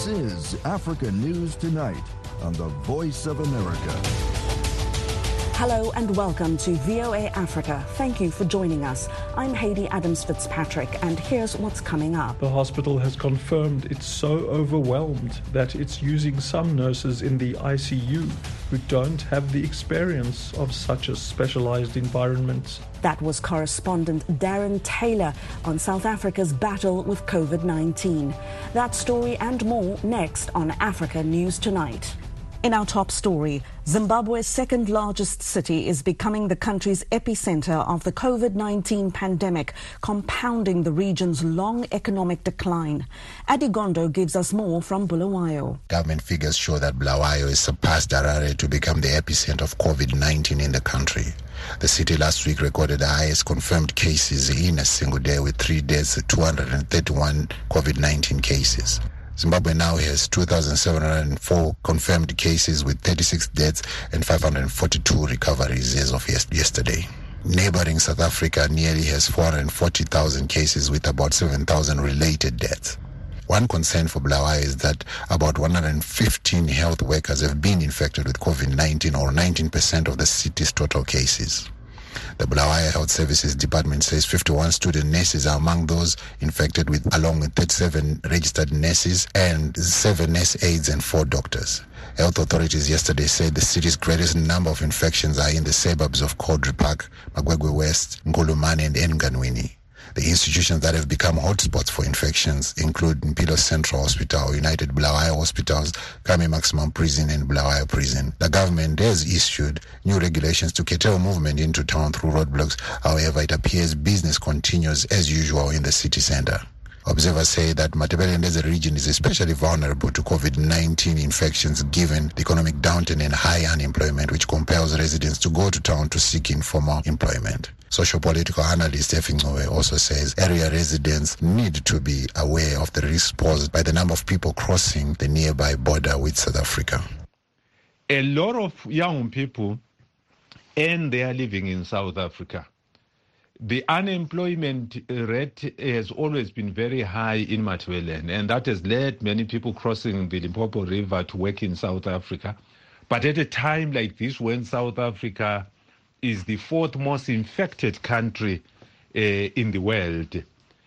This is Africa News Tonight on the Voice of America. Hello and welcome to VOA Africa. Thank you for joining us. I'm Hayley Adams-Fitzpatrick, and here's what's coming up. The hospital has confirmed it's so overwhelmed that it's using some nurses in the ICU who don't have the experience of such a specialized environment. That was correspondent Darren Taylor on South Africa's battle with COVID-19. That story and more next on Africa News Tonight. In our top story, Zimbabwe's second largest city is becoming the country's epicenter of the COVID-19 pandemic, compounding the region's long economic decline. Adigondo gives us more from Bulawayo. Government figures show that Bulawayo has surpassed Harare to become the epicenter of COVID-19 in the country. The city last week recorded the highest confirmed cases in a single day, with 3 deaths, 231 COVID-19 cases. Zimbabwe now has 2,704 confirmed cases with 36 deaths and 542 recoveries as of yesterday. Neighboring South Africa nearly has 440,000 cases with about 7,000 related deaths. One concern for Bulawayo is that about 115 health workers have been infected with COVID-19, or 19% of the city's total cases. The Bulawayo Health Services Department says 51 student nurses are among those infected, along with 37 registered nurses and 7 nurse aides and 4 doctors. Health authorities yesterday said the city's greatest number of infections are in the suburbs of Caudry Park, Magwegwe West, Ngulumane and Nganwini. The institutions that have become hotspots for infections include Mpilo Central Hospital, United Bulawayo Hospitals, Kame Maximum Prison and Bulawayo Prison. The government has issued new regulations to curtail movement into town through roadblocks. However, it appears business continues as usual in the city center. Observers say that Matabeleland as a region is especially vulnerable to COVID-19 infections given the economic downturn and high unemployment, which compels residents to go to town to seek informal employment. Socio-political analyst Effie Ngcowe also says area residents need to be aware of the risk posed by the number of people crossing the nearby border with South Africa. A lot of young people earn their living in South Africa. The unemployment rate has always been very high in Matabeleland, and that has led many people crossing the Limpopo River to work in South Africa. But at a time like this, when South Africa is the 4th most infected country in the world,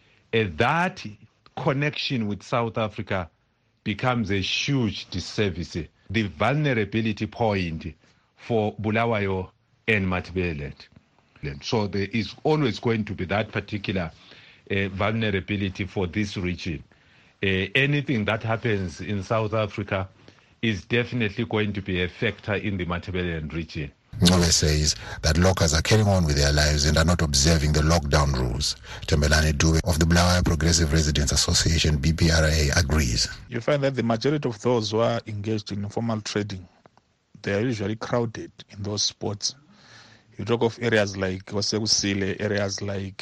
that connection with South Africa becomes a huge disservice, the vulnerability point for Bulawayo and Matabeleland. So there is always going to be that particular vulnerability for this region. Anything that happens in South Africa is definitely going to be a factor in the Matabeleland region. Ngcowe says that locals are carrying on with their lives and are not observing the lockdown rules. Tembelani Dube of the Bulawayo Progressive Residents Association, BPRA, agrees. You find that the majority of those who are engaged in informal trading, they are usually crowded in those spots. You talk of areas like Wasekusile, areas like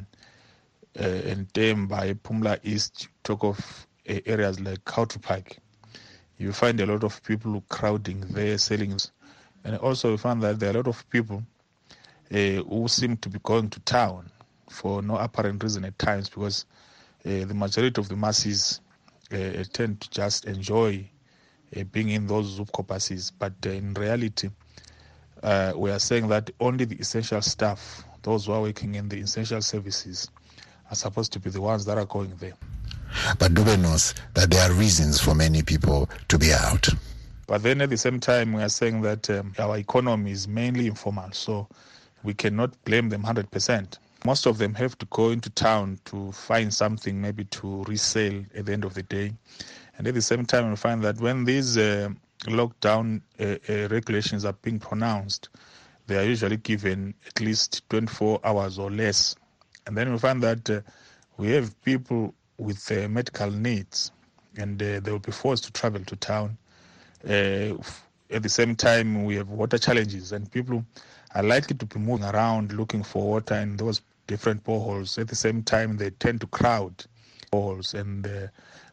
Ntemba, Pumla East, you talk of areas like Caudry Park. You find a lot of people crowding there, selling. And also you find that there are a lot of people who seem to be going to town for no apparent reason at times, because the majority of the masses tend to just enjoy being in those Zoop corpuses. But in reality, we are saying that only the essential staff, those who are working in the essential services, are supposed to be the ones that are going there. But Dube knows that there are reasons for many people to be out. But then at the same time, we are saying that our economy is mainly informal, so we cannot blame them 100%. Most of them have to go into town to find something maybe to resell at the end of the day. And at the same time, we find that when these lockdown regulations are being pronounced, they are usually given at least 24 hours or less. And then we find that we have people with medical needs, and they will be forced to travel to town. At the same time, we have water challenges, and people are likely to be moving around looking for water in those different boreholes. At the same time, they tend to crowd boreholes, and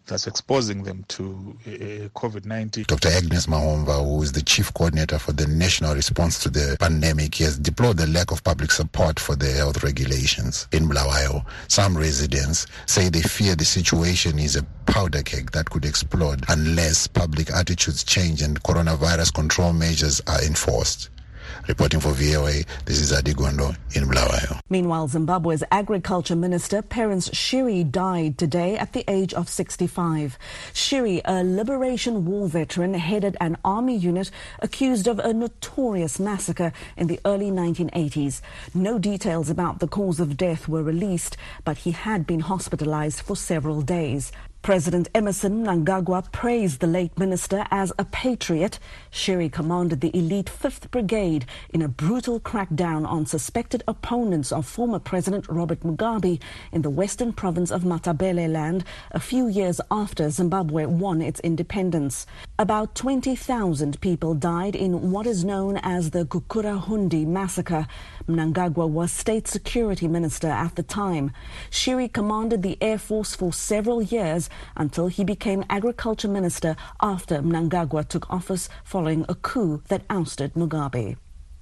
that's exposing them to COVID-19. Dr. Agnes Mahomva, who is the chief coordinator for the national response to the pandemic, has deplored the lack of public support for the health regulations in Bulawayo. Some residents say they fear the situation is a powder keg that could explode unless public attitudes change and coronavirus control measures are enforced. Reporting for VOA, this is Adi Gondo in Bulawayo. Meanwhile, Zimbabwe's Agriculture Minister, Perence Shiri, died today at the age of 65. Shiri, a Liberation War veteran, headed an army unit accused of a notorious massacre in the early 1980s. No details about the cause of death were released, but he had been hospitalized for several days. President Emmerson Mnangagwa praised the late minister as a patriot. Shiri commanded the elite 5th Brigade in a brutal crackdown on suspected opponents of former President Robert Mugabe in the western province of Matabeleland a few years after Zimbabwe won its independence. About 20,000 people died in what is known as the Gukurahundi massacre. Mnangagwa was state security minister at the time. Shiri commanded the Air Force for several years until he became agriculture minister after Mnangagwa took office following a coup that ousted Mugabe.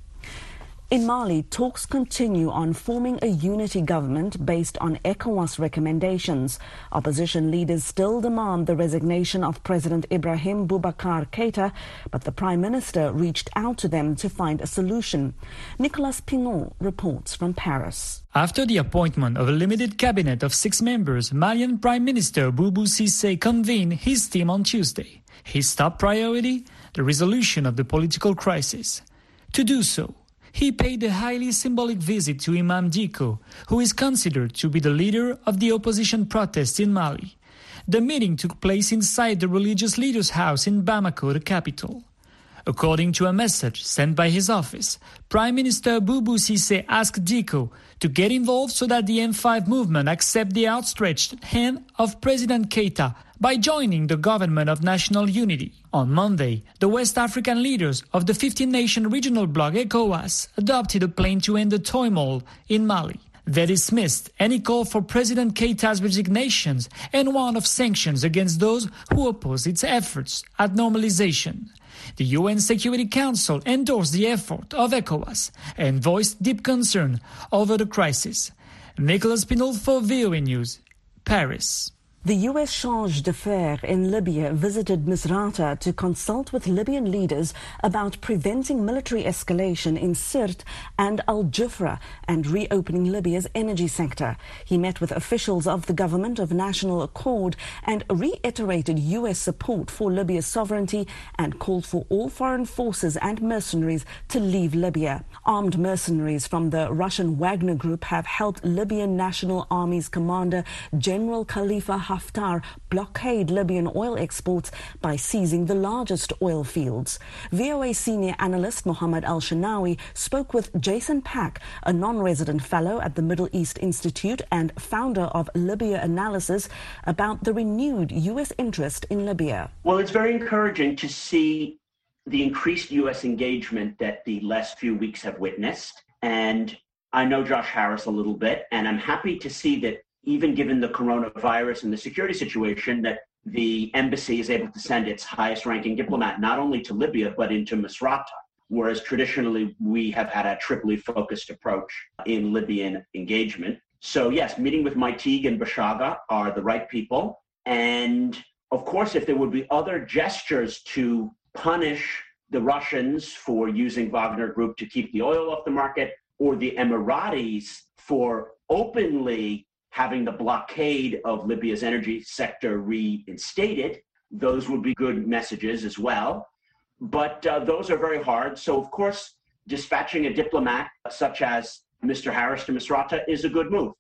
In Mali, talks continue on forming a unity government based on ECOWAS recommendations. Opposition leaders still demand the resignation of President Ibrahim Boubacar Keïta, but the Prime Minister reached out to them to find a solution. Nicolas Pinot reports from Paris. After the appointment of a limited cabinet of 6 members, Malian Prime Minister Boubou Cissé convened his team on Tuesday. His top priority, the resolution of the political crisis. To do so, he paid a highly symbolic visit to Imam Dicko, who is considered to be the leader of the opposition protests in Mali. The meeting took place inside the religious leader's house in Bamako, the capital. According to a message sent by his office, Prime Minister Boubou Cissé asked Dicko to get involved so that the M5 movement accept the outstretched hand of President Keïta by joining the government of national unity. On Monday, the West African leaders of the 15-nation regional bloc ECOWAS adopted a plan to end the turmoil in Mali. They dismissed any call for President Keïta's resignations and warned of sanctions against those who oppose its efforts at normalization. The UN Security Council endorsed the effort of ECOWAS and voiced deep concern over the crisis. Nicolas Pinot for VOA News, Paris. The U.S. charge d'affaires in Libya visited Misrata to consult with Libyan leaders about preventing military escalation in Sirte and Al-Jufra and reopening Libya's energy sector. He met with officials of the Government of National Accord and reiterated U.S. support for Libya's sovereignty and called for all foreign forces and mercenaries to leave Libya. Armed mercenaries from the Russian Wagner Group have helped Libyan National Army's commander General Khalifa Haftar blockade Libyan oil exports by seizing the largest oil fields. VOA senior analyst Mohammed Al-Shanawi spoke with Jason Pack, a non-resident fellow at the Middle East Institute and founder of Libya Analysis, about the renewed U.S. interest in Libya. Well, it's very encouraging to see the increased U.S. engagement that the last few weeks have witnessed. And I know Josh Harris a little bit, and I'm happy to see that even given the coronavirus and the security situation, that the embassy is able to send its highest ranking diplomat not only to Libya, but into Misrata, whereas traditionally we have had a Tripoli focused approach in Libyan engagement. So yes, meeting with Maitig and Bashaga are the right people. And of course, if there would be other gestures to punish the Russians for using Wagner Group to keep the oil off the market, or the Emiratis for openly having the blockade of Libya's energy sector reinstated, those would be good messages as well. But those are very hard. So, of course, dispatching a diplomat such as Mr. Harris to Misrata is a good move.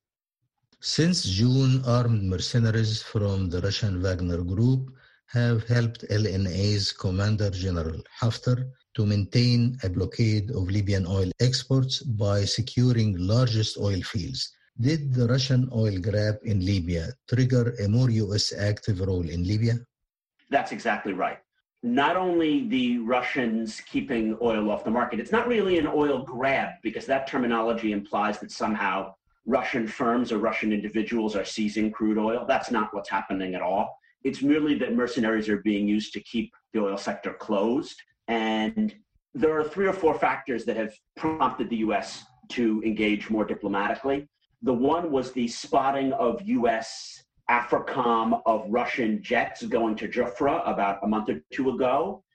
Since June, armed mercenaries from the Russian Wagner Group have helped LNA's Commander General Haftar to maintain a blockade of Libyan oil exports by securing largest oil fields. Did the Russian oil grab in Libya trigger a more U.S. active role in Libya? That's exactly right. Not only the Russians keeping oil off the market, it's not really an oil grab, because that terminology implies that somehow Russian firms or Russian individuals are seizing crude oil. That's not what's happening at all. It's merely that mercenaries are being used to keep the oil sector closed. And there are 3 or 4 factors that have prompted the U.S. to engage more diplomatically. The one was the spotting of U.S. AFRICOM of Russian jets going to Jufra about a month or 2 ago.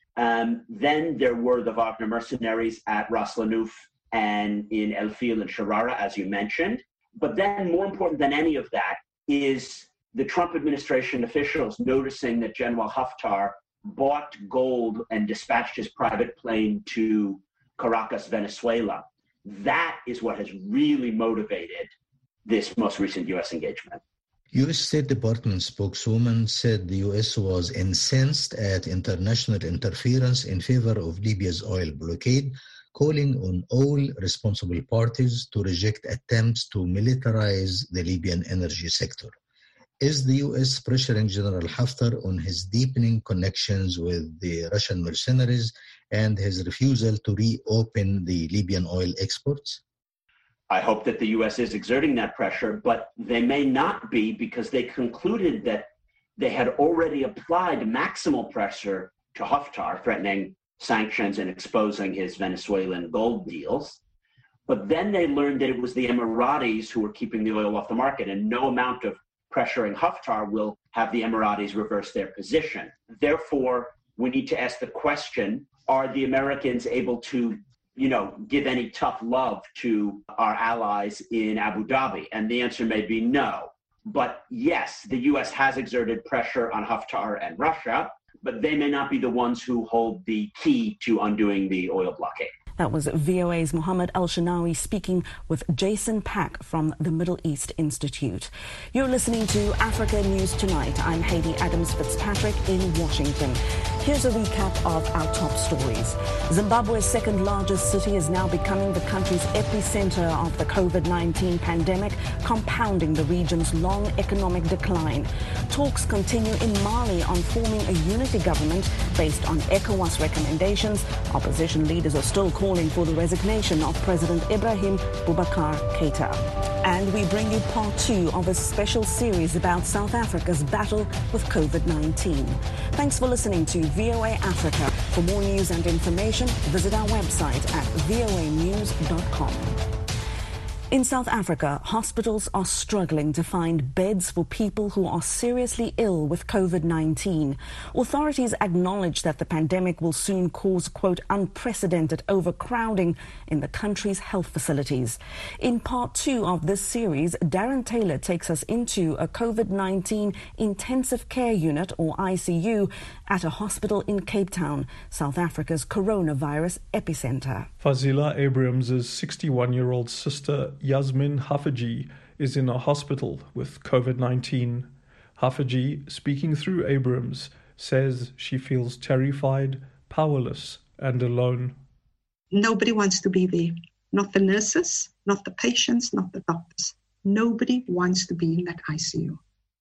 Then there were the Wagner mercenaries at Ras Lanuf and in El Fil and Sharara, as you mentioned. But then more important than any of that is the Trump administration officials noticing that General Haftar bought gold and dispatched his private plane to Caracas, Venezuela. That is what has really motivated this most recent U.S. engagement. U.S. State Department spokeswoman said the U.S. was incensed at international interference in favor of Libya's oil blockade, calling on all responsible parties to reject attempts to militarize the Libyan energy sector. Is the U.S. pressuring General Haftar on his deepening connections with the Russian mercenaries and his refusal to reopen the Libyan oil exports? I hope that the U.S. is exerting that pressure, but they may not be because they concluded that they had already applied maximal pressure to Haftar, threatening sanctions and exposing his Venezuelan gold deals. But then they learned that it was the Emiratis who were keeping the oil off the market, and no amount of pressuring Haftar will have the Emiratis reverse their position. Therefore, we need to ask the question, are the Americans able to give any tough love to our allies in Abu Dhabi? And the answer may be no. But yes, the U.S. has exerted pressure on Haftar and Russia, but they may not be the ones who hold the key to undoing the oil blockade. That was VOA's Mohammed Al-Shanawi speaking with Jason Pack from the Middle East Institute. You're listening to Africa News Tonight. I'm Hayley Adams-Fitzpatrick in Washington. Here's a recap of our top stories. Zimbabwe's second largest city is now becoming the country's epicenter of the COVID-19 pandemic, compounding the region's long economic decline. Talks continue in Mali on forming a unity government based on ECOWAS recommendations. Opposition leaders are still calling for the resignation of President Ibrahim Boubacar Keïta. And we bring you part 2 of a special series about South Africa's battle with COVID-19. Thanks for listening to VOA Africa. For more news and information, visit our website at voanews.com. In South Africa, hospitals are struggling to find beds for people who are seriously ill with COVID-19. Authorities acknowledge that the pandemic will soon cause, quote, unprecedented overcrowding in the country's health facilities. In part 2 of this series, Darren Taylor takes us into a COVID-19 intensive care unit, or ICU, at a hospital in Cape Town, South Africa's coronavirus epicenter. Fazila Abrams' 61-year-old sister, Yasmin Hafaji, is in a hospital with COVID-19. Hafaji, speaking through Abrams, says she feels terrified, powerless, and alone. Nobody wants to be there. Not the nurses, not the patients, not the doctors. Nobody wants to be in that ICU.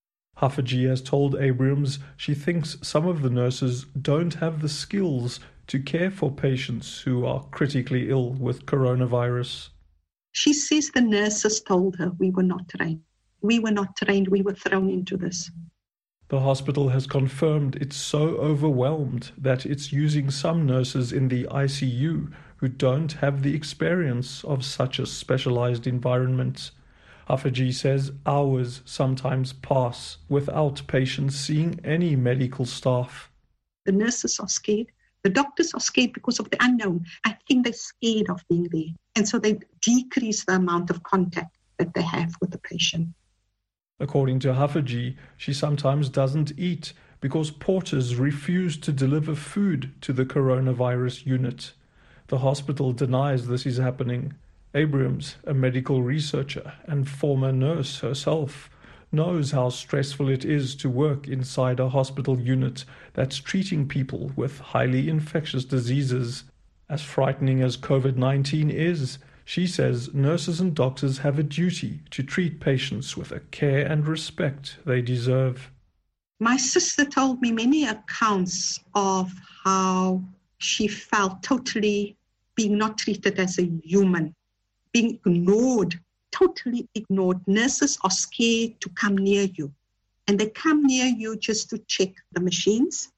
Hafaji has told Abrams she thinks some of the nurses don't have the skills to care for patients who are critically ill with coronavirus. She says the nurses told her we were not trained. We were not trained. We were thrown into this. The hospital has confirmed it's so overwhelmed that it's using some nurses in the ICU who don't have the experience of such a specialized environment. Hafaji says hours sometimes pass without patients seeing any medical staff. The nurses are scared. The doctors are scared because of the unknown. I think they're scared of being there. And so they decrease the amount of contact that they have with the patient. According to Hafaji, she sometimes doesn't eat because porters refuse to deliver food to the coronavirus unit. The hospital denies this is happening. Abrams, a medical researcher and former nurse herself, knows how stressful it is to work inside a hospital unit that's treating people with highly infectious diseases. As frightening as COVID-19 is, she says nurses and doctors have a duty to treat patients with the care and respect they deserve. My sister told me many accounts of how she felt totally being not treated as a human, being ignored, totally ignored. Nurses are scared to come near you. and they come near you just to check the machines.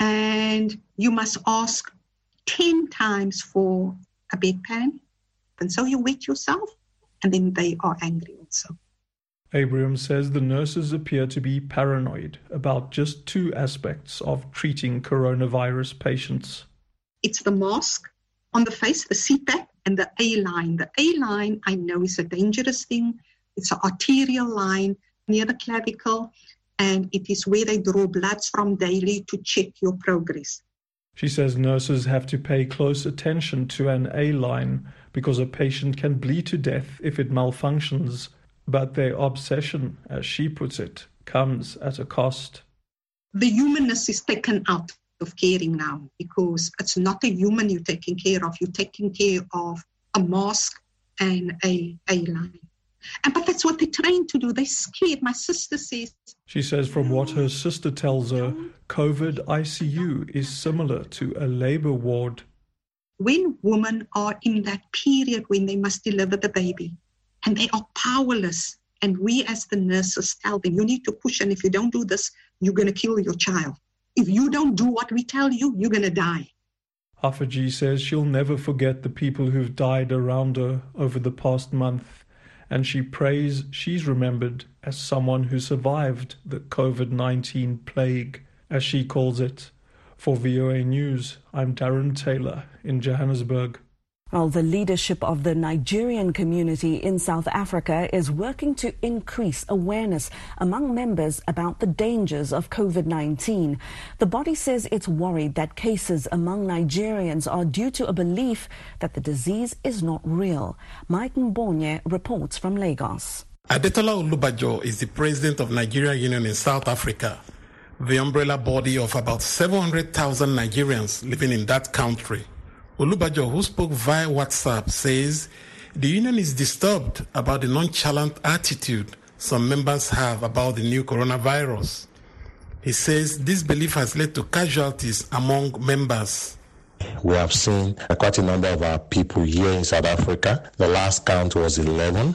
And you must ask 10 times for a bedpan. And so you wet yourself, and then they are angry also. Abraham says the nurses appear to be paranoid about just two aspects of treating coronavirus patients. It's the mask on the face, the CPAP, and the A-line. The A-line, I know, is a dangerous thing. It's an arterial line near the clavicle, and it is where they draw bloods from daily to check your progress. She says nurses have to pay close attention to an A-line because a patient can bleed to death if it malfunctions, but their obsession, as she puts it, comes at a cost. The humanness is taken out of caring now because it's not a human you're taking care of. You're taking care of a mask and a line. But that's what they're trained to do. They're scared. My sister says... She says from what her sister tells her, COVID ICU is similar to a labor ward. When women are in that period when they must deliver the baby and they are powerless, and we as the nurses tell them, you need to push, and if you don't do this, you're going to kill your child. If you don't do what we tell you, you're going to die. Hafaji says she'll never forget the people who've died around her over the past month, and she prays she's remembered as someone who survived the COVID-19 plague, as she calls it. For VOA News, I'm Darren Taylor in Johannesburg. Well, the leadership of the Nigerian community in South Africa is working to increase awareness among members about the dangers of COVID-19. The body says it's worried that cases among Nigerians are due to a belief that the disease is not real. Mike Mbonye reports from Lagos. Adetola Olubajo is the president of Nigeria Union in South Africa, the umbrella body of about 700,000 Nigerians living in that country. Olubajo, who spoke via WhatsApp, says the union is disturbed about the nonchalant attitude some members have about the new coronavirus. He says this belief has led to casualties among members. We have seen quite a number of our people here in South Africa. The last count was 11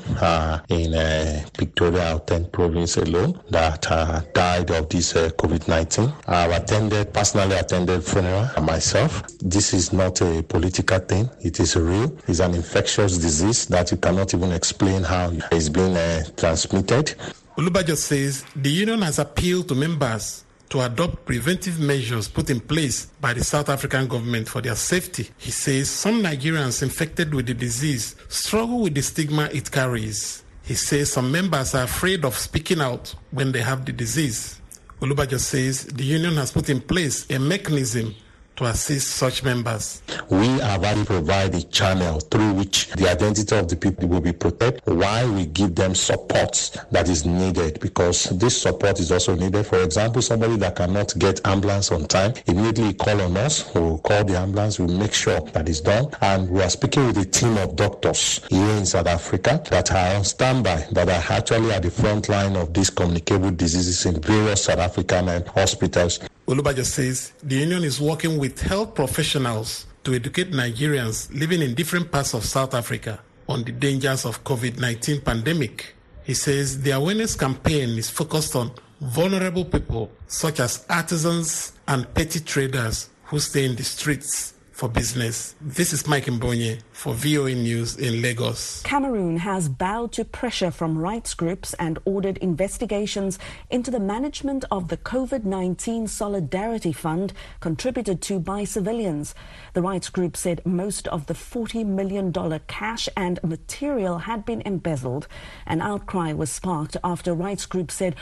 in Victoria Gauteng province alone that died of this COVID-19. I've personally attended funeral myself. This is not a political thing. It is real. It's an infectious disease that you cannot even explain how it's being transmitted. Olubajo says the union has appealed to members to adopt preventive measures put in place by the South African government for their safety. He says some Nigerians infected with the disease struggle with the stigma it carries. He says some members are afraid of speaking out when they have the disease. Olubajo says the union has put in place a mechanism to assist such members. We have already provided a channel through which the identity of the people will be protected while we give them support that is needed, because this support is also needed. For example, somebody that cannot get ambulance on time, immediately call on us. We'll call the ambulance, we'll make sure that is done. And we are speaking with a team of doctors here in South Africa that are on standby, that are actually at the front line of these communicable diseases in various South African hospitals. Olubajo says the union is working with health professionals to educate Nigerians living in different parts of South Africa on the dangers of COVID-19 pandemic. He says the awareness campaign is focused on vulnerable people such as artisans and petty traders who stay in the streets for business. This is Mike Mbonye for VOA News in Lagos. Cameroon has bowed to pressure from rights groups and ordered investigations into the management of the COVID-19 Solidarity Fund contributed to by civilians. The rights group said most of the $40 million cash and material had been embezzled. An outcry was sparked after rights group said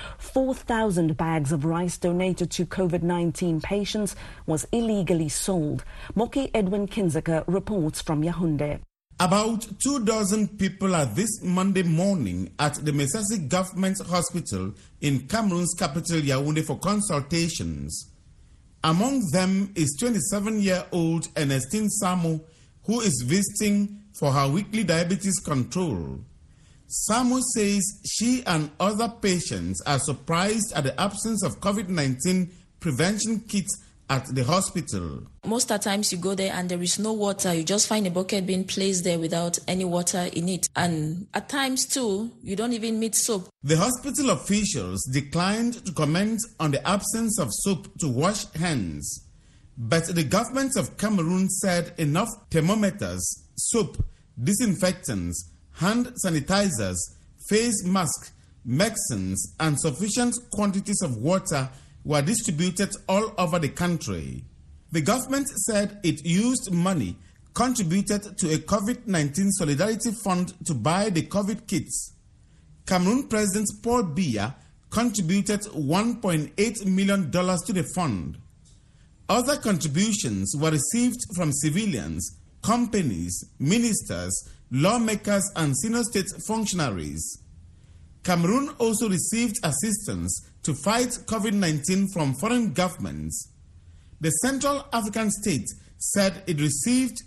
4,000 bags of rice donated to COVID-19 patients was illegally sold. Moki Edwin Kinzeka reports from Yaoundé. About 24 people are this Monday morning at the Mesasi Government Hospital in Cameroon's capital Yaoundé for consultations. Among them is 27-year-old Ernestine Samu, who is visiting for her weekly diabetes control. Samu says she and other patients are surprised at the absence of COVID-19 prevention kits at the hospital. Most of the times you go there and there is no water. You just find a bucket being placed there without any water in it. And at times too, you don't even meet soap. The hospital officials declined to comment on the absence of soap to wash hands. But the government of Cameroon said enough thermometers, soap, disinfectants, hand sanitizers, face masks, medicines, and sufficient quantities of water were distributed all over the country. The government said it used money contributed to a COVID-19 solidarity fund to buy the COVID kits. Cameroon President Paul Biya contributed $1.8 million to the fund. Other contributions were received from civilians, companies, ministers, lawmakers, and senior state functionaries. Cameroon also received assistance to fight COVID-19 from foreign governments. The Central African state said it received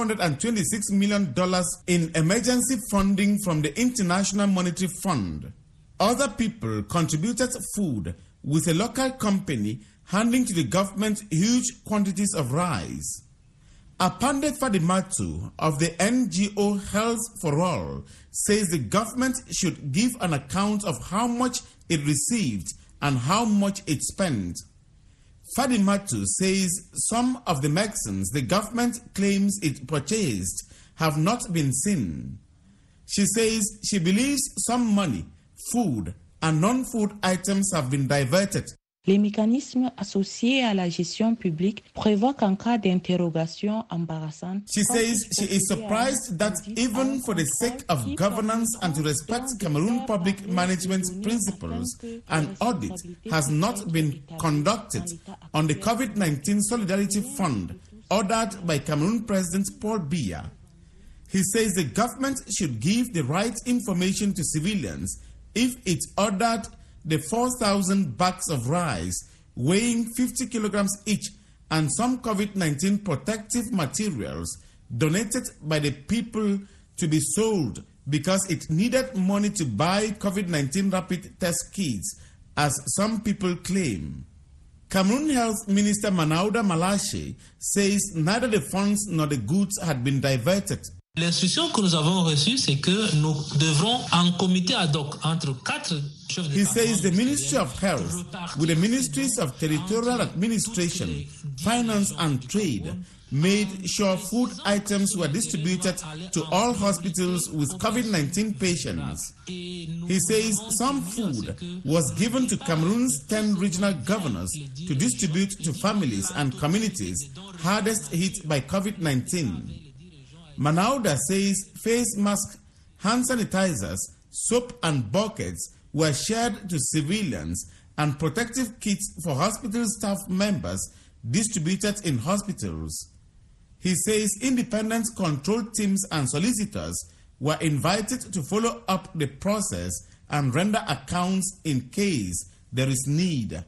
$226 million in emergency funding from the International Monetary Fund. Other people contributed food, with a local company handing to the government huge quantities of rice. Apande Fadimatu of the NGO Health for All says the government should give an account of how much it received and how much it spent. Fadimatu says some of the medicines the government claims it purchased have not been seen. She says she believes some money, food, and non-food items have been diverted. Les mécanismes associés à la gestion publique prévoient qu'en cas d'interrogation embarrassante. She says she is surprised that even for the sake of governance and to respect Cameroon public management principles, an audit has not been conducted on the COVID-19 Solidarity Fund ordered by Cameroon President Paul Biya. He says the government should give the right information to civilians if it ordered the 4,000 bags of rice weighing 50 kilograms each and some COVID-19 protective materials donated by the people to be sold because it needed money to buy COVID-19 rapid test kits, as some people claim. Cameroon Health Minister Manauda Malache says neither the funds nor the goods had been diverted. L'instruction que nous avons reçue, c'est que nous devrons en comité ad hoc entre 4 chefs de. He says the Ministry of Health, with the Ministries of Territorial Administration, Finance and Trade, made sure food items were distributed to all hospitals with COVID-19 patients. He says some food was given to Cameroon's 10 regional governors to distribute to families and communities hardest hit by COVID-19. Manauda says face masks, hand sanitizers, soap and buckets were shared to civilians and protective kits for hospital staff members distributed in hospitals. He says independent control teams and solicitors were invited to follow up the process and render accounts in case there is need.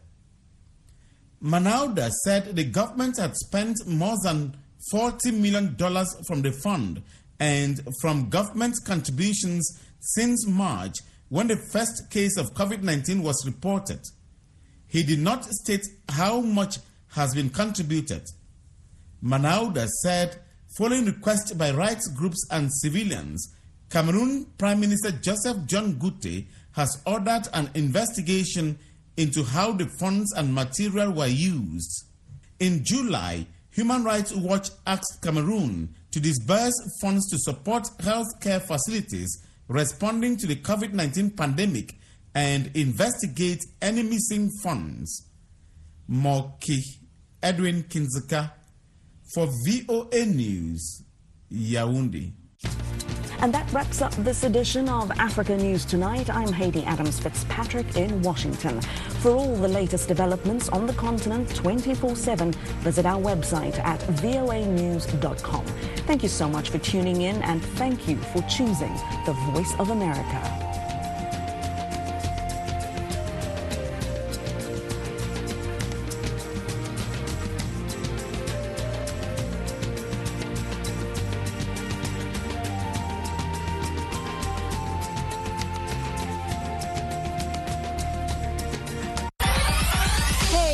Manauda said the government had spent more than $40 million from the fund and from government contributions since March, when the first case of COVID-19 was reported. He did not state how much has been contributed. Manauda said, following requests by rights groups and civilians, Cameroon Prime Minister Joseph John Gutte has ordered an investigation into how the funds and material were used. In July, Human Rights Watch asked Cameroon to disburse funds to support healthcare facilities responding to the COVID-19 pandemic and investigate any missing funds. Moki Edwin Kinzeka for VOA News, Yaoundé. And that wraps up this edition of Africa News Tonight. I'm Hayley Adams Fitzpatrick in Washington. For all the latest developments on the continent 24/7, visit our website at voanews.com. Thank you so much for tuning in, and thank you for choosing the Voice of America.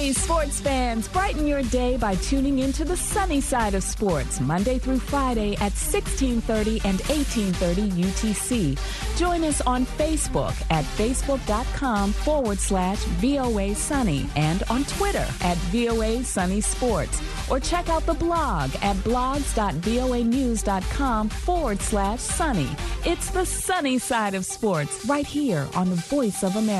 Sunny sports fans, brighten your day by tuning into the sunny side of sports, Monday through Friday at 16:30 and 18:30 UTC. Join us on Facebook at facebook.com/VOA Sunny and on Twitter at VOA Sunny Sports. Or check out the blog at blogs.voanews.com/sunny. It's the sunny side of sports right here on the Voice of America.